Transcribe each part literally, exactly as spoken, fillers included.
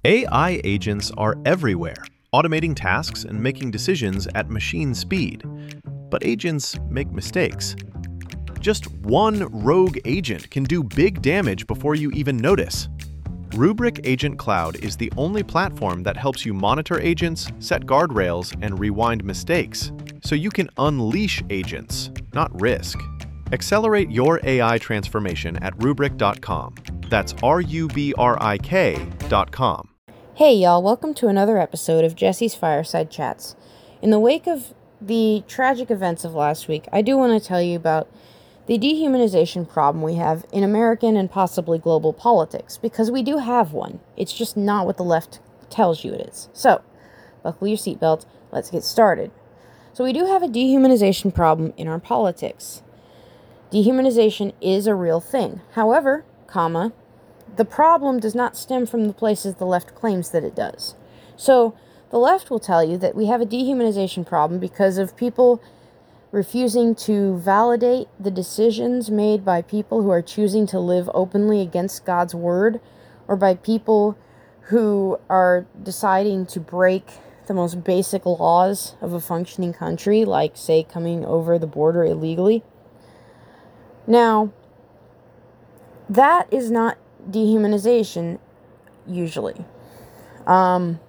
A I agents are everywhere, automating tasks and making decisions at machine speed. But agents make mistakes. Just one rogue agent can do big damage before you even notice. Rubrik Agent Cloud is the only platform that helps you monitor agents, set guardrails, and rewind mistakes, so you can unleash agents, not risk. Accelerate your A I transformation at rubrik dot com. That's R U B R I K dot com. Hey y'all, welcome to another episode of Jesse's Fireside Chats. In the wake of the tragic events of last week, I do want to tell you about the dehumanization problem we have in American and possibly global politics, because we do have one. It's just not what the left tells you it is. So, buckle your seatbelt, let's get started. So we do have a dehumanization problem in our politics. Dehumanization is a real thing. However, comma, the problem does not stem from the places the left claims that it does. So, the left will tell you that we have a dehumanization problem because of people refusing to validate the decisions made by people who are choosing to live openly against God's word, or by people who are deciding to break the most basic laws of a functioning country, like, say, coming over the border illegally. Now, that is not dehumanization, usually. Um,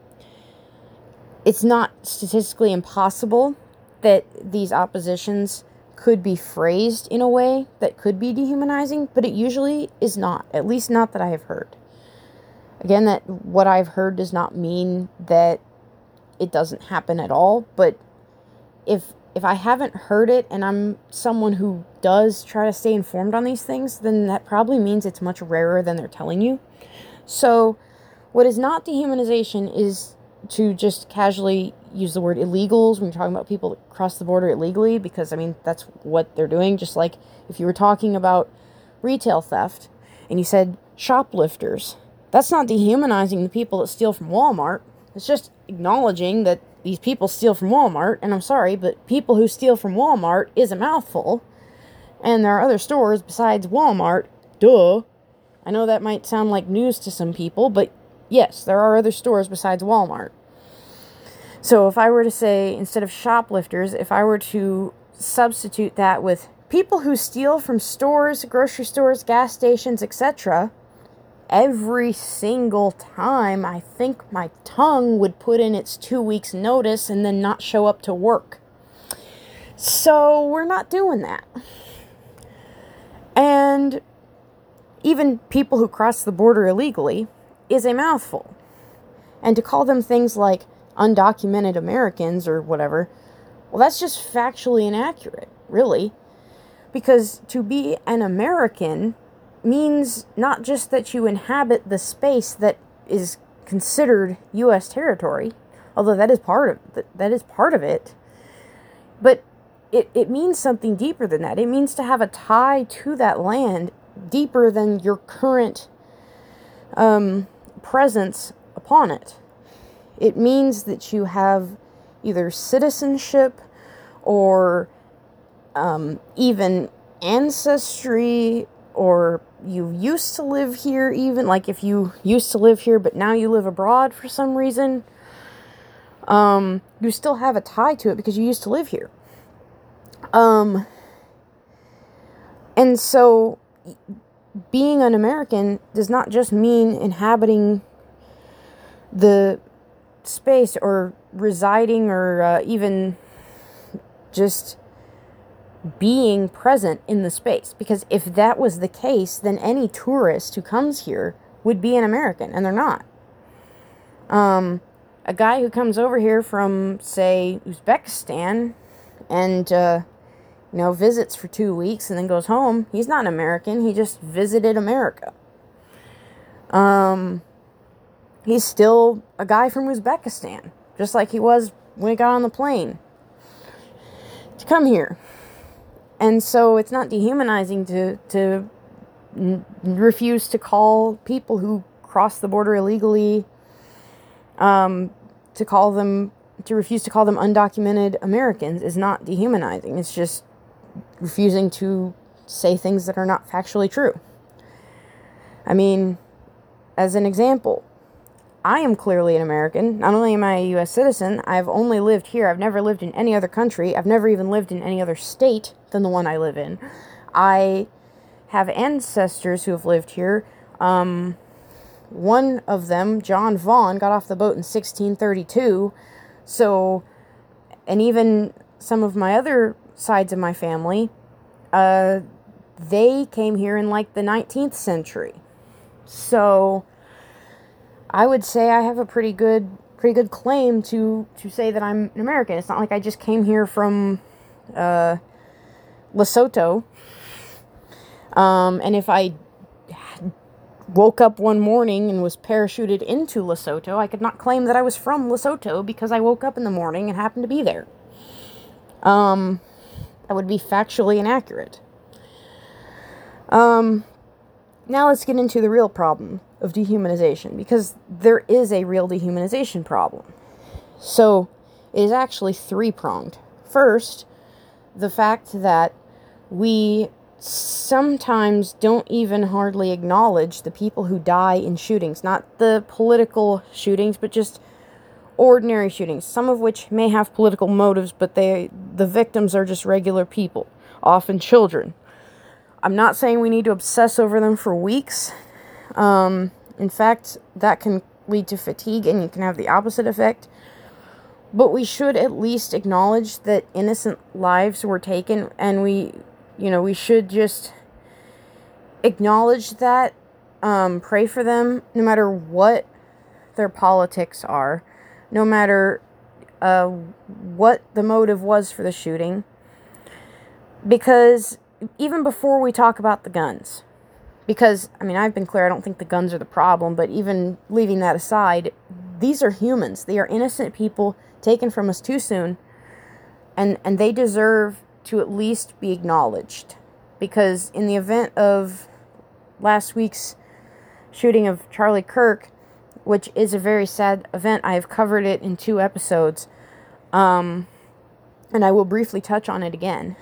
it's not statistically impossible that these oppositions could be phrased in a way that could be dehumanizing, but it usually is not, at least not that I have heard. Again, that what I've heard does not mean that it doesn't happen at all, but if if I haven't heard it and I'm someone who does try to stay informed on these things, then that probably means it's much rarer than they're telling you. So what is not dehumanization is to just casually use the word illegals when you're talking about people that cross the border illegally, because, I mean, that's what they're doing. Just like if you were talking about retail theft and you said shoplifters, that's not dehumanizing the people that steal from Walmart. It's just acknowledging that these people steal from Walmart, and I'm sorry, but people who steal from Walmart is a mouthful, and there are other stores besides Walmart. Duh. I know that might sound like news to some people, but yes, there are other stores besides Walmart. So if I were to say, instead of shoplifters, if I were to substitute that with people who steal from stores, grocery stores, gas stations, et cetera, every single time, I think my tongue would put in its two weeks notice and then not show up to work. So we're not doing that. And even people who cross the border illegally is a mouthful. And to call them things like undocumented Americans or whatever, well, that's just factually inaccurate, really. Because to be an American means not just that you inhabit the space that is considered U S territory, although that is part of that is part of it, but it, it means something deeper than that. It means to have a tie to that land deeper than your current um, presence upon it. It means that you have either citizenship or um, even ancestry, or you used to live here, even like if you used to live here but now you live abroad for some reason, um, you still have a tie to it because you used to live here. Um, and so being an American does not just mean inhabiting the space or residing or uh, even just being present in the space, because if that was the case, then any tourist who comes here would be an American, and they're not. Um, a guy who comes over here from, say, Uzbekistan and, uh, you know, visits for two weeks and then goes home, he's not an American, he just visited America. Um, he's still a guy from Uzbekistan, just like he was when he got on the plane to come here. And so it's not dehumanizing to to n- refuse to call people who cross the border illegally, um, to call them, to refuse to call them undocumented Americans is not dehumanizing. It's just refusing to say things that are not factually true. I mean, as an example, I am clearly an American. Not only am I a U S citizen, I've only lived here. I've never lived in any other country. I've never even lived in any other state than the one I live in. I have ancestors who have lived here. Um, one of them, John Vaughn, got off the boat in sixteen thirty-two. So, and even some of my other sides of my family, uh, they came here in like the nineteenth century. So, I would say I have a pretty good, pretty good claim to, to say that I'm an American. It's not like I just came here from, uh, Lesotho. Um, and if I woke up one morning and was parachuted into Lesotho, I could not claim that I was from Lesotho because I woke up in the morning and happened to be there. Um, that would be factually inaccurate. Um, now let's get into the real problem of dehumanization, because there is a real dehumanization problem. So, it is actually three-pronged. First, the fact that we sometimes don't even hardly acknowledge the people who die in shootings. Not the political shootings, but just ordinary shootings, some of which may have political motives, but they the victims are just regular people, often children. I'm not saying we need to obsess over them for weeks. Um, in fact, that can lead to fatigue, and you can have the opposite effect. But we should at least acknowledge that innocent lives were taken, and we, you know, we should just acknowledge that, um, pray for them, no matter what their politics are, no matter uh, what the motive was for the shooting. Because even before we talk about the guns, because, I mean, I've been clear, I don't think the guns are the problem, but even leaving that aside, these are humans. They are innocent people taken from us too soon, and, and they deserve to at least be acknowledged. Because in the event of last week's shooting of Charlie Kirk, which is a very sad event, I have covered it in two episodes, um, and I will briefly touch on it again.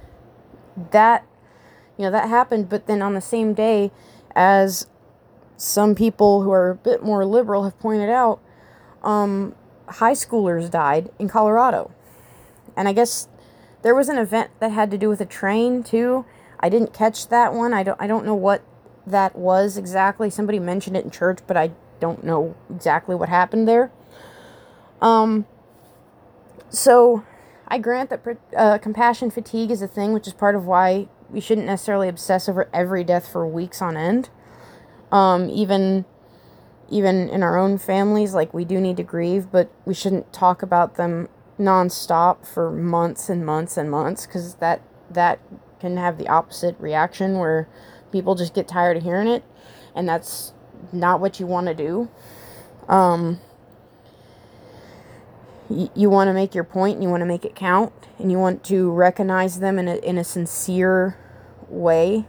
That, you know, that happened, but then on the same day, as some people who are a bit more liberal have pointed out, um, high schoolers died in Colorado. And I guess there was an event that had to do with a train, too. I didn't catch that one. I don't, I don't know what that was exactly. Somebody mentioned it in church, but I don't know exactly what happened there. Um, so I grant that uh, compassion fatigue is a thing, which is part of why we shouldn't necessarily obsess over every death for weeks on end. Um, even, even in our own families, like, we do need to grieve, but we shouldn't talk about them nonstop for months and months and months, because that, that can have the opposite reaction where people just get tired of hearing it, and that's not what you want to do. Um, y- you want to make your point, and you want to make it count, and you want to recognize them in a, in a sincere way.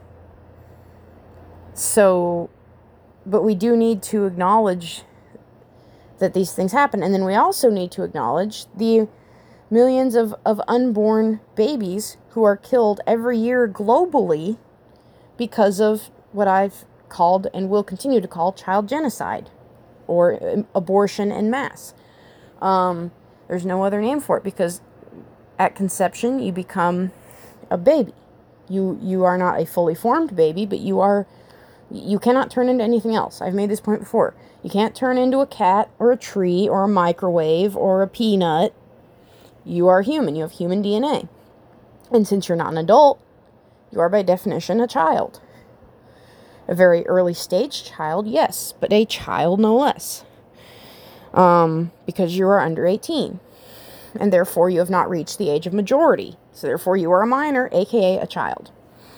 So, but we do need to acknowledge that these things happen, and then we also need to acknowledge the millions of, of unborn babies who are killed every year globally because of what I've called and will continue to call child genocide, or abortion en masse. Um, there's no other name for it, because at conception you become a baby. You you are not a fully formed baby, but you are you cannot turn into anything else. I've made this point before. You can't turn into a cat or a tree or a microwave or a peanut. You are human. You have human D N A. And since you're not an adult, you are by definition a child. A very early stage child, yes, but a child no less. Um, because you are under eighteen. And therefore you have not reached the age of majority. So therefore you are a minor, aka a child.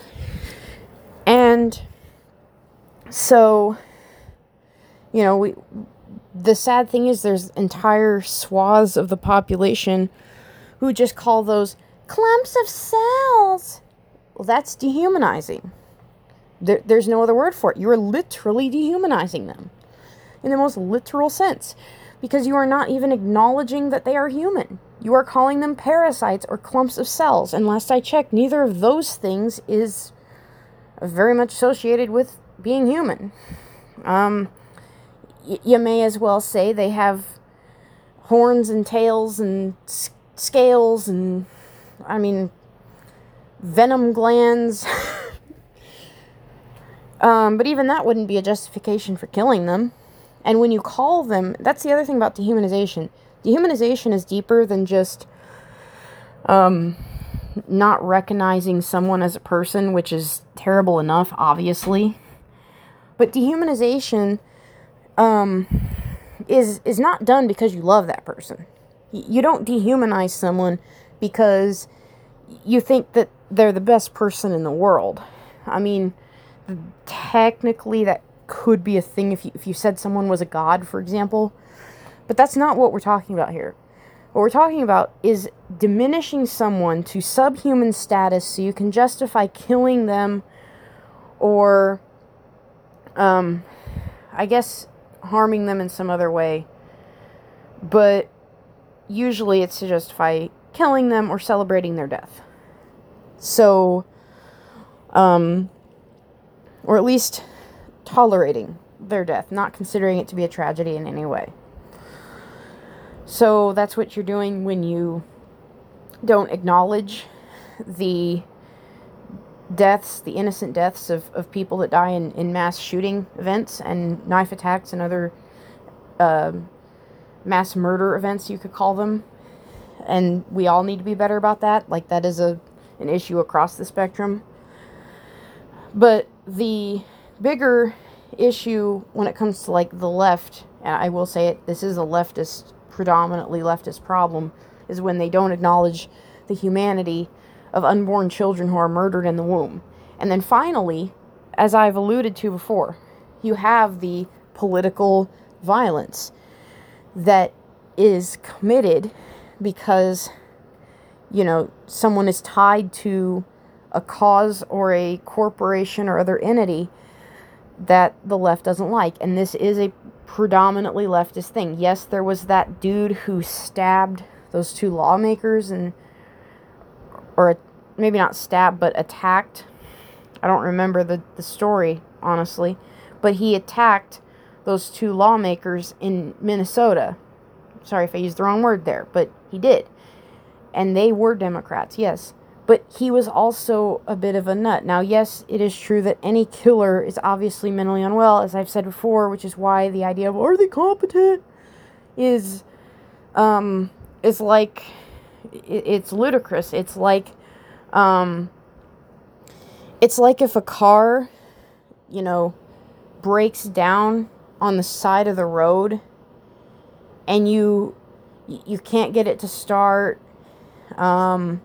And so, you know, we, the sad thing is there's entire swaths of the population who just call those clumps of cells. Well, that's dehumanizing. There, there's no other word for it. You are literally dehumanizing them in the most literal sense, because you are not even acknowledging that they are human. You are calling them parasites or clumps of cells. And last I checked, neither of those things is very much associated with being human. Um, y- you may as well say they have horns and tails and s- scales and, I mean, venom glands. um, but even that wouldn't be a justification for killing them. And when you call them, that's the other thing about dehumanization. Dehumanization is deeper than just um, not recognizing someone as a person, which is terrible enough, obviously. But dehumanization um, is is not done because you love that person. You don't dehumanize someone because you think that they're the best person in the world. I mean, technically that could be a thing if you, if you said someone was a god, for example. But that's not what we're talking about here. What we're talking about is diminishing someone to subhuman status so you can justify killing them or, um, I guess, harming them in some other way. But usually it's to justify killing them or celebrating their death. So, um, or at least tolerating their death, not considering it to be a tragedy in any way. So that's what you're doing when you don't acknowledge the deaths, the innocent deaths of, of people that die in, in mass shooting events and knife attacks and other uh, mass murder events, you could call them. And we all need to be better about that. Like, that is a an issue across the spectrum. But the bigger issue when it comes to, like, the left, and I will say it, this is a leftist, predominantly leftist problem, is when they don't acknowledge the humanity of unborn children who are murdered in the womb. And then finally, as I've alluded to before, you have the political violence that is committed because, you know, someone is tied to a cause or a corporation or other entity that the left doesn't like. And this is a predominantly leftist thing. Yes, there was that dude who stabbed those two lawmakers and, or maybe not stabbed, but attacked. I don't remember the, the story, honestly. But he attacked those two lawmakers in Minnesota. Sorry if I used the wrong word there, but he did. And they were Democrats, yes. But he was also a bit of a nut. Now, yes, it is true that any killer is obviously mentally unwell, as I've said before, which is why the idea of, are they competent, is, um, is like, it, it's ludicrous. It's like, um, it's like if a car, you know, breaks down on the side of the road, and you, you can't get it to start, um...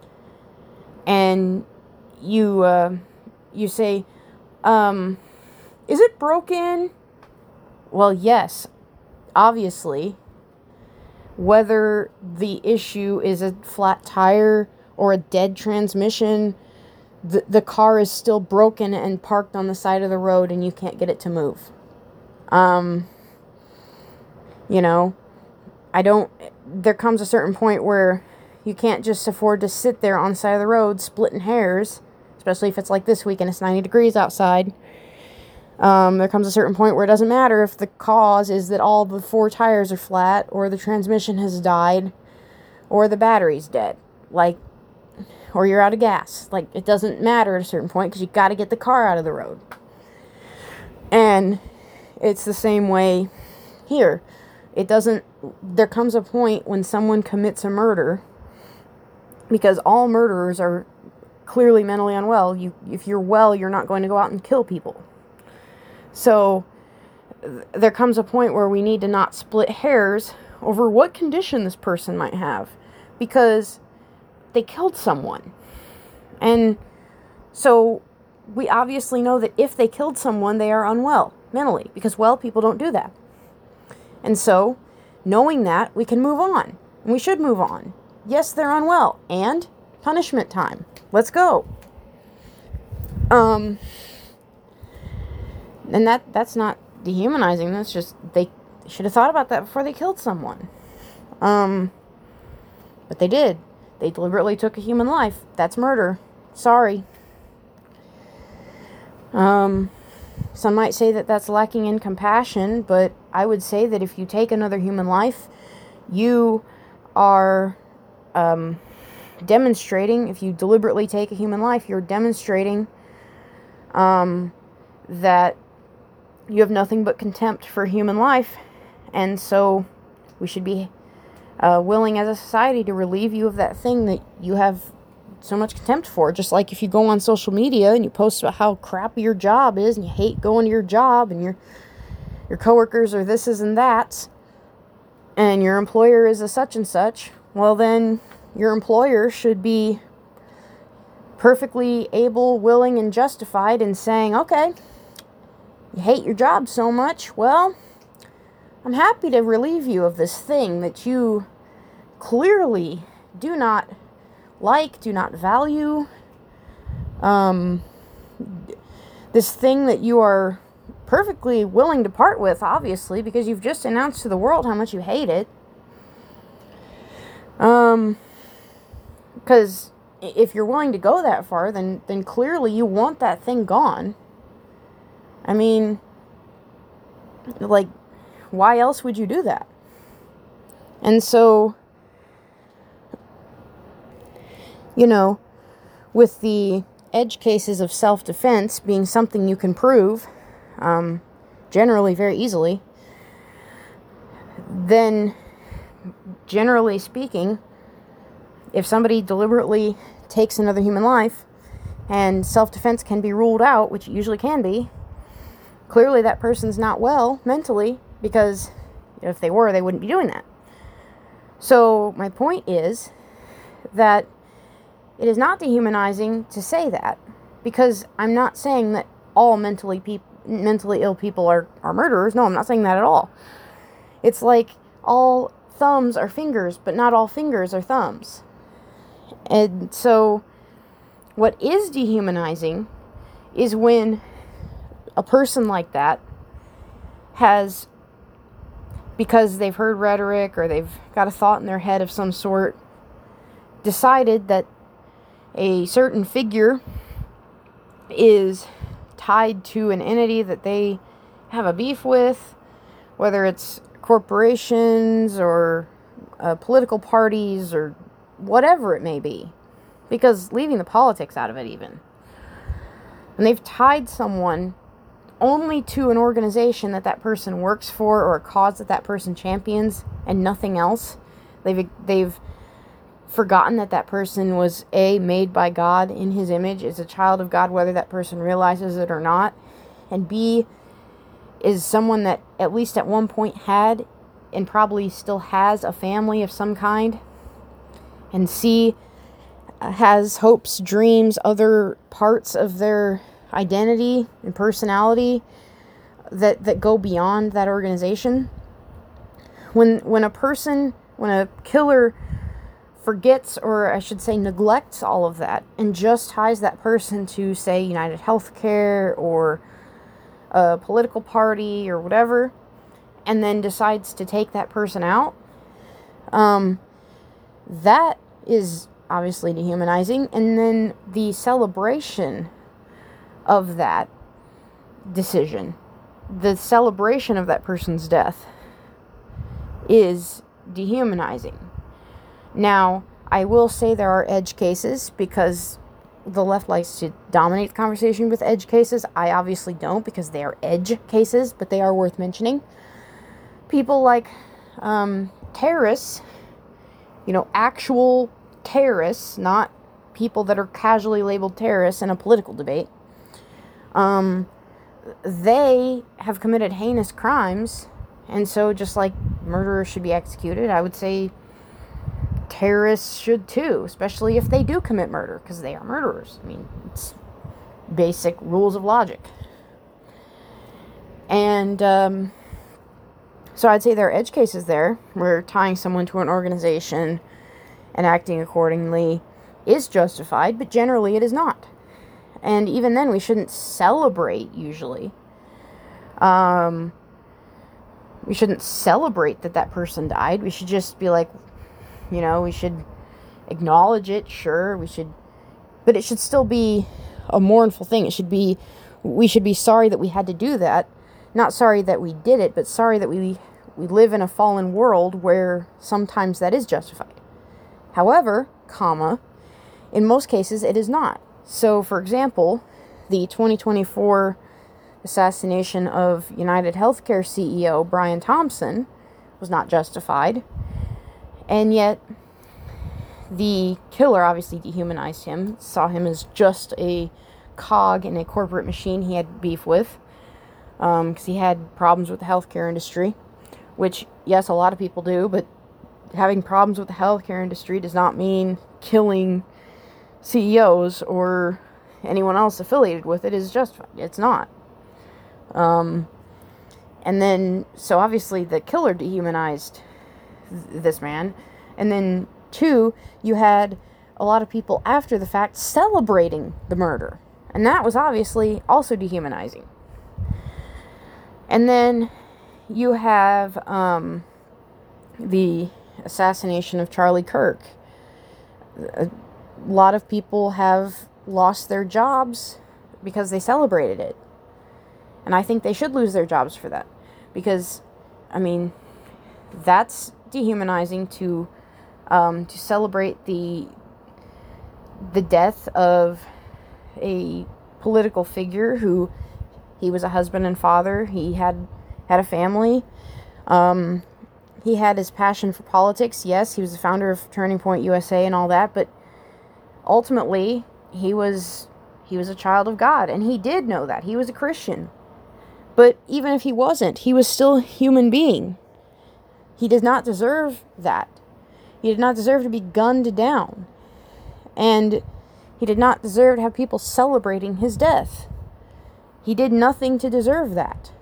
and you, uh, you say, um, is it broken? Well, yes, obviously. Whether the issue is a flat tire or a dead transmission, the, the car is still broken and parked on the side of the road and you can't get it to move. Um, you know, I don't, there comes a certain point where you can't just afford to sit there on the side of the road splitting hairs, especially if it's like this week and it's ninety degrees outside. Um, there comes a certain point where it doesn't matter if the cause is that all the four tires are flat, or the transmission has died, or the battery's dead. Like, or you're out of gas. Like, it doesn't matter at a certain point because you got to get the car out of the road. And it's the same way here. It doesn't, there comes a point when someone commits a murder, because all murderers are clearly mentally unwell. You, if you're well, you're not going to go out and kill people. So, th- there comes a point where we need to not split hairs over what condition this person might have, because they killed someone. And so, we obviously know that if they killed someone, they are unwell mentally, because well people don't do that. And so, knowing that, we can move on. And we should move on. Yes, they're unwell. And punishment time. Let's go. Um, and that that's not dehumanizing. That's just, they should have thought about that before they killed someone. Um, but they did. They deliberately took a human life. That's murder. Sorry. Um, some might say that that's lacking in compassion, but I would say that if you take another human life, you are um, demonstrating, if you deliberately take a human life, you're demonstrating um, that you have nothing but contempt for human life, and so we should be uh, willing as a society to relieve you of that thing that you have so much contempt for. Just like if you go on social media and you post about how crappy your job is and you hate going to your job and your your coworkers are this and that and your employer is a such and such, well then your employer should be perfectly able, willing, and justified in saying, okay, you hate your job so much, well, I'm happy to relieve you of this thing that you clearly do not like, do not value, um, this thing that you are perfectly willing to part with, obviously, because you've just announced to the world how much you hate it. Um, because if you're willing to go that far, then, then clearly you want that thing gone. I mean, like, why else would you do that? And so, you know, with the edge cases of self-defense being something you can prove, um, generally very easily, then, generally speaking, if somebody deliberately takes another human life and self-defense can be ruled out, which it usually can be, clearly that person's not well mentally, because if they were, they wouldn't be doing that. So my point is that it is not dehumanizing to say that, because I'm not saying that all mentally peop- mentally ill people are, are murderers. No, I'm not saying that at all. It's like all thumbs are fingers, but not all fingers are thumbs. And so what is dehumanizing is when a person like that has, because they've heard rhetoric or they've got a thought in their head of some sort, decided that a certain figure is tied to an entity that they have a beef with, whether it's corporations or uh, political parties or whatever it may be, because leaving the politics out of it even. And they've tied someone only to an organization that that person works for or a cause that that person champions and nothing else. They've they've forgotten that that person was A, made by God in his image, is a child of God, whether that person realizes it or not, and B, is someone that at least at one point had and probably still has a family of some kind, and C, has hopes, dreams, other parts of their identity and personality that, that go beyond that organization. When when a person, when a killer forgets, or I should say neglects all of that, and just ties that person to, say, United Healthcare or a political party or whatever, and then decides to take that person out, um, that is obviously dehumanizing. And then the celebration of that decision, the celebration of that person's death, is dehumanizing. Now, I will say there are edge cases, because the left likes to dominate the conversation with edge cases. I obviously don't, because they are edge cases, but they are worth mentioning. People like um, terrorists, you know, actual terrorists, not people that are casually labeled terrorists in a political debate. Um, they have committed heinous crimes, and so just like murderers should be executed, I would say terrorists should too, especially if they do commit murder, because they are murderers. I mean, it's basic rules of logic. And um, so I'd say there are edge cases there, where tying someone to an organization and acting accordingly is justified, but generally it is not. And even then, we shouldn't celebrate, usually. Um, we shouldn't celebrate that that person died. We should just be like, you know, we should acknowledge it, sure, we should, but it should still be a mournful thing. It should be we should be sorry that we had to do that. Not sorry that we did it, but sorry that we we live in a fallen world where sometimes that is justified. However, comma, in most cases it is not. So, for example, the twenty twenty-four assassination of United Healthcare C E O Brian Thompson was not justified, and yet the killer obviously dehumanized him, saw him as just a cog in a corporate machine he had beef with, because um, he had problems with the healthcare industry, which, yes, a lot of people do, but having problems with the healthcare industry does not mean killing C E Os or anyone else affiliated with it is justified. It's not. Um, and then, so obviously the killer dehumanized th- this man, and then two, you had a lot of people after the fact celebrating the murder. And that was obviously also dehumanizing. And then you have um, the assassination of Charlie Kirk. A lot of people have lost their jobs because they celebrated it. And I think they should lose their jobs for that. Because, I mean, that's dehumanizing to um, to celebrate the the death of a political figure who, he was a husband and father, he had had a family, um, he had his passion for politics, yes, he was the founder of Turning Point U S A and all that, but ultimately, he was he was a child of God, and he did know that, he was a Christian. But even if he wasn't, he was still a human being. He did not deserve that. He did not deserve to be gunned down. And he did not deserve to have people celebrating his death. He did nothing to deserve that.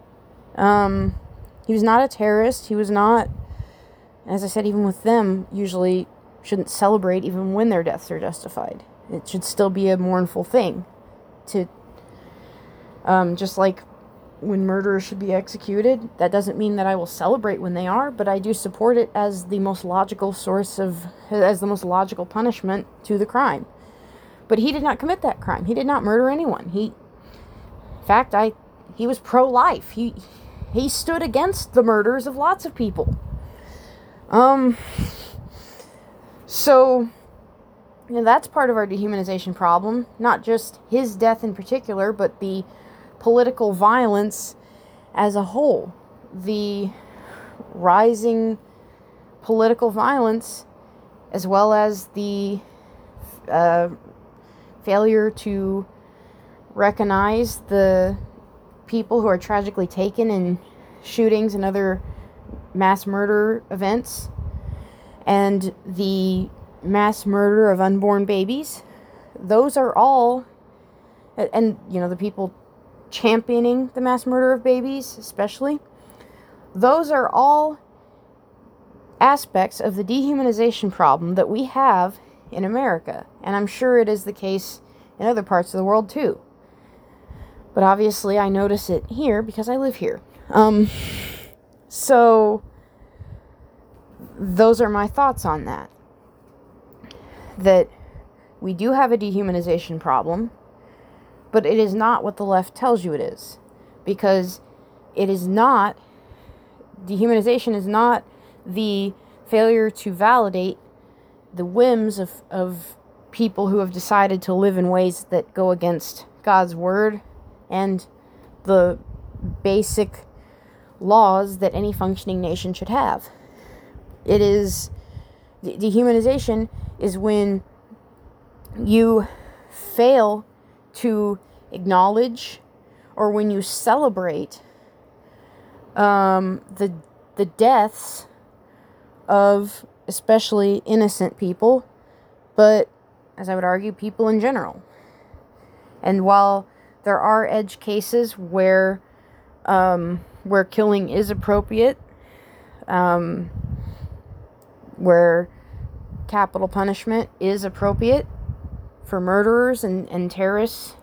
Um, he was not a terrorist. He was not, as I said, even with them, usually shouldn't celebrate even when their deaths are justified. It should still be a mournful thing. To, um, just like when murderers should be executed, that doesn't mean that I will celebrate when they are, but I do support it as the most logical source of, as the most logical punishment to the crime. But he did not commit that crime. He did not murder anyone. He, in fact, I, he was pro-life. He, he stood against the murders of lots of people. Um, so, you know, that's part of our dehumanization problem. Not just his death in particular, but the political violence as a whole. The rising political violence, as well as the uh, failure to recognize the people who are tragically taken in shootings and other mass murder events, and the mass murder of unborn babies. Those are all, and, you know, the people championing the mass murder of babies, especially, those are all aspects of the dehumanization problem that we have in America. And I'm sure it is the case in other parts of the world too. But obviously I notice it here because I live here. Um, so those are my thoughts on that. That we do have a dehumanization problem, but it is not what the left tells you it is. Because it is not, dehumanization is not the failure to validate the whims of, of people who have decided to live in ways that go against God's word and the basic laws that any functioning nation should have. It is, dehumanization is when you fail to acknowledge, or when you celebrate um, the the deaths of especially innocent people, but as I would argue, people in general. And while there are edge cases where um, where killing is appropriate, um, where capital punishment is appropriate for murderers and, and terrorists,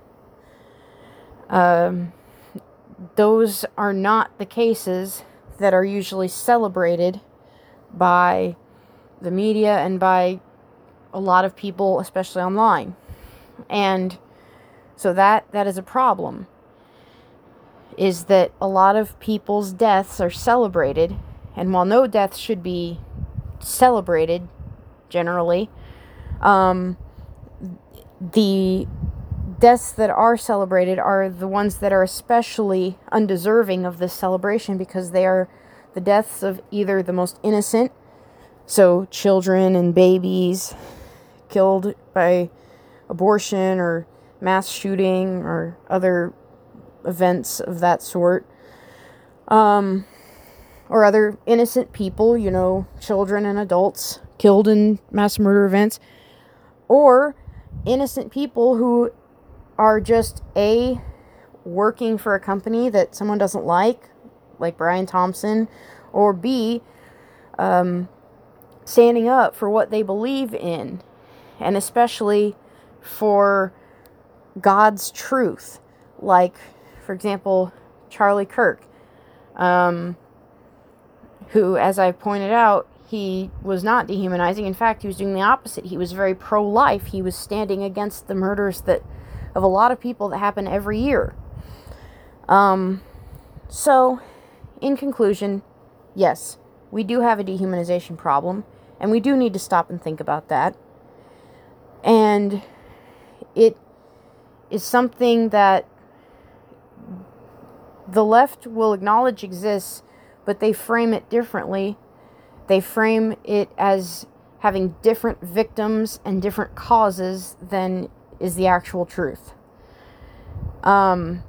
um, those are not the cases that are usually celebrated by the media and by a lot of people, especially online. And So that that is a problem, is that a lot of people's deaths are celebrated, and while no deaths should be celebrated generally, um, the deaths that are celebrated are the ones that are especially undeserving of this celebration, because they are the deaths of either the most innocent, so children and babies killed by abortion or mass shooting or other events of that sort, um, or other innocent people, you know, children and adults killed in mass murder events, or innocent people who are just A, working for a company that someone doesn't like, like Brian Thompson, or B, um, standing up for what they believe in, and especially for God's truth, like, for example, Charlie Kirk, um, who, as I pointed out, he was not dehumanizing. In fact, he was doing the opposite. He was very pro-life. He was standing against the murders that of a lot of people that happen every year. Um, so, in conclusion, yes, we do have a dehumanization problem, and we do need to stop and think about that. And it is something that the left will acknowledge exists, but they frame it differently. They frame it as having different victims and different causes than is the actual truth. Um,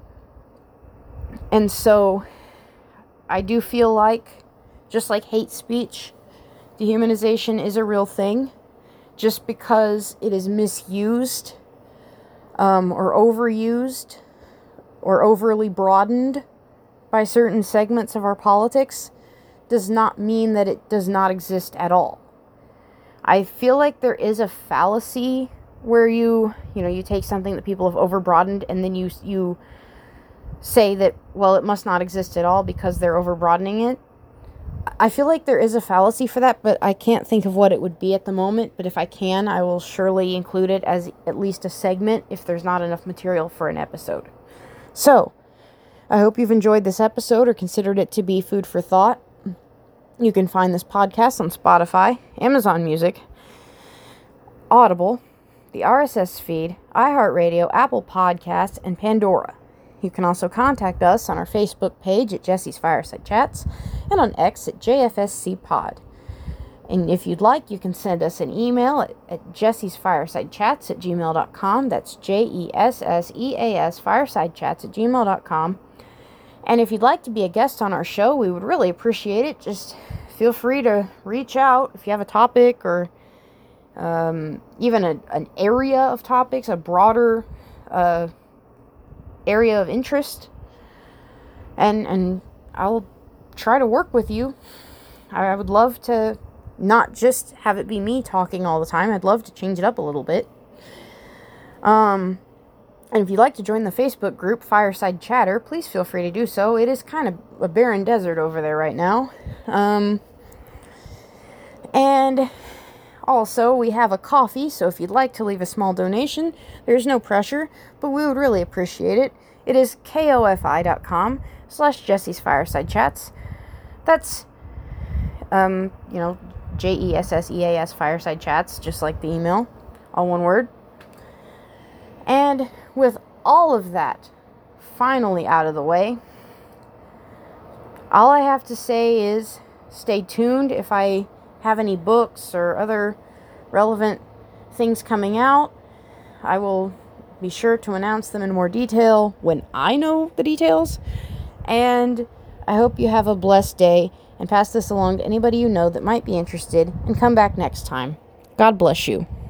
and so I do feel like, just like hate speech, dehumanization is a real thing. Just because it is misused, um, or overused, or overly broadened by certain segments of our politics, does not mean that it does not exist at all. I feel like there is a fallacy where you, you know, you take something that people have overbroadened and then you you say that, well, it must not exist at all because they're overbroadening it. I feel like there is a fallacy for that, but I can't think of what it would be at the moment. But if I can, I will surely include it as at least a segment if there's not enough material for an episode. So, I hope you've enjoyed this episode or considered it to be food for thought. You can find this podcast on Spotify, Amazon Music, Audible, the R S S feed, iHeartRadio, Apple Podcasts, and Pandora. You can also contact us on our Facebook page at Jesse's Fireside Chats and on X at J F S C Pod. And if you'd like, you can send us an email at, at Jesse's Fireside Chats at gmail dot com. That's J E S S E A S Fireside Chats at gmail dot com. And if you'd like to be a guest on our show, we would really appreciate it. Just feel free to reach out if you have a topic or um, even a, an area of topics, a broader uh, area of interest. And, and I'll try to work with you. I, I would love to not just have it be me talking all the time. I'd love to change it up a little bit. Um... And if you'd like to join the Facebook group, Fireside Chatter, please feel free to do so. It is kind of a barren desert over there right now. Um, and also, we have a coffee, so if you'd like to leave a small donation, there's no pressure, but we would really appreciate it. It is kofi.com slash Jesse's Fireside Chats. That's, um, you know, J E S S E A S Fireside Chats, just like the email, all one word. And with all of that finally out of the way, all I have to say is stay tuned. If I have any books or other relevant things coming out, I will be sure to announce them in more detail when I know the details. And I hope you have a blessed day and pass this along to anybody you know that might be interested, and come back next time. God bless you.